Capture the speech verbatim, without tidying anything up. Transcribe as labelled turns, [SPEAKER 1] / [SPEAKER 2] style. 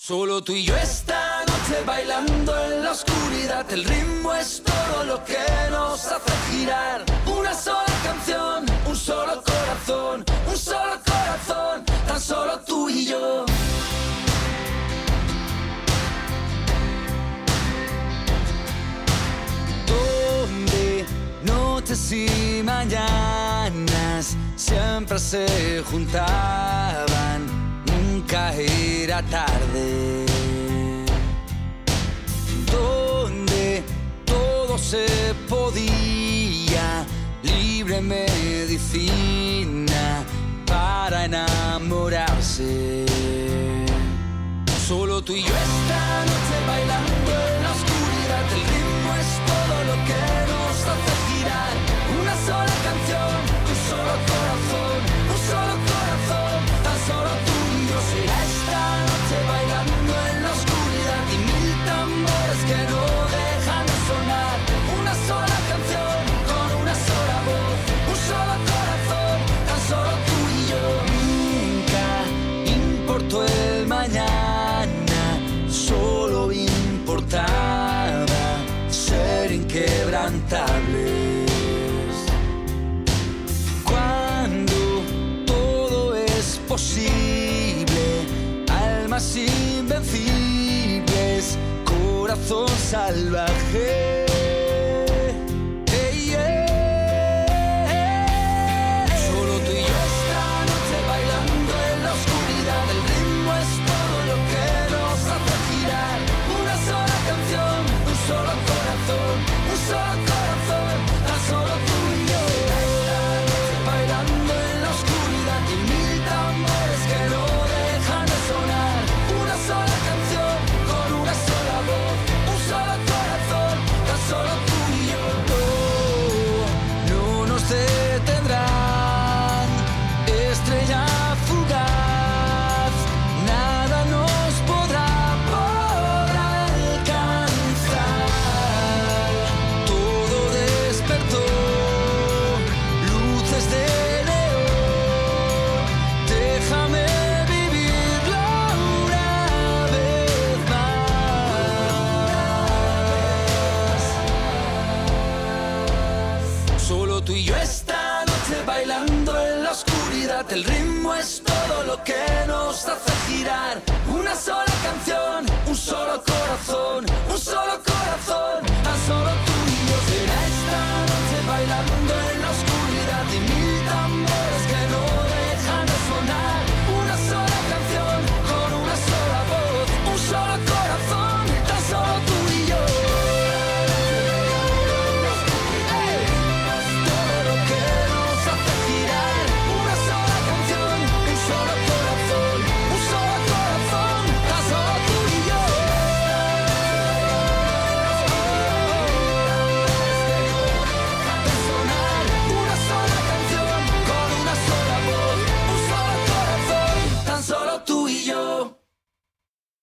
[SPEAKER 1] Solo tú y yo esta noche bailando en la oscuridad. El ritmo es todo lo que nos hace girar. Una sola canción, un solo corazón, un solo corazón, tan solo tú y yo. Donde noches y mañanas siempre se juntaban, nunca era tarde. Donde todo se podía, libre medicina para enamorarse. Solo tú y yo esta noche bailando en la oscuridad. El ritmo es todo lo que nos hace girar. Una sola canción, un solo corazón, un solo corazón, tan solo tú y yo. Será esta noche bailando en la oscuridad y mil tambores que no dejan de sonar. Una sola canción con una sola voz, un solo corazón, tan solo tú y yo. Nunca importó el mañana, solo importaba ser inquebrantables. Cuando todo es posible, almas invencibles, corazón salvaje. Hey, yeah. Solo tú y yo esta noche bailando en la oscuridad. El ritmo es todo lo que nos hace girar. Una sola canción, un solo corazón, un solo corazón, tan solo tú y yo. Esta noche bailando en la oscuridad y mil tambores que no dejan de sonar. Una sola canción con una sola voz, un solo corazón, tan solo tú y yo. No, no nos detendrán, estrella fugaz, nada nos podrá por alcanzar. Todo despertó, luces de neón, déjame vivirlo una vez más. Solo tú y yo esta noche bailando en la oscuridad. El ritmo es todo lo que nos hace girar. Una sola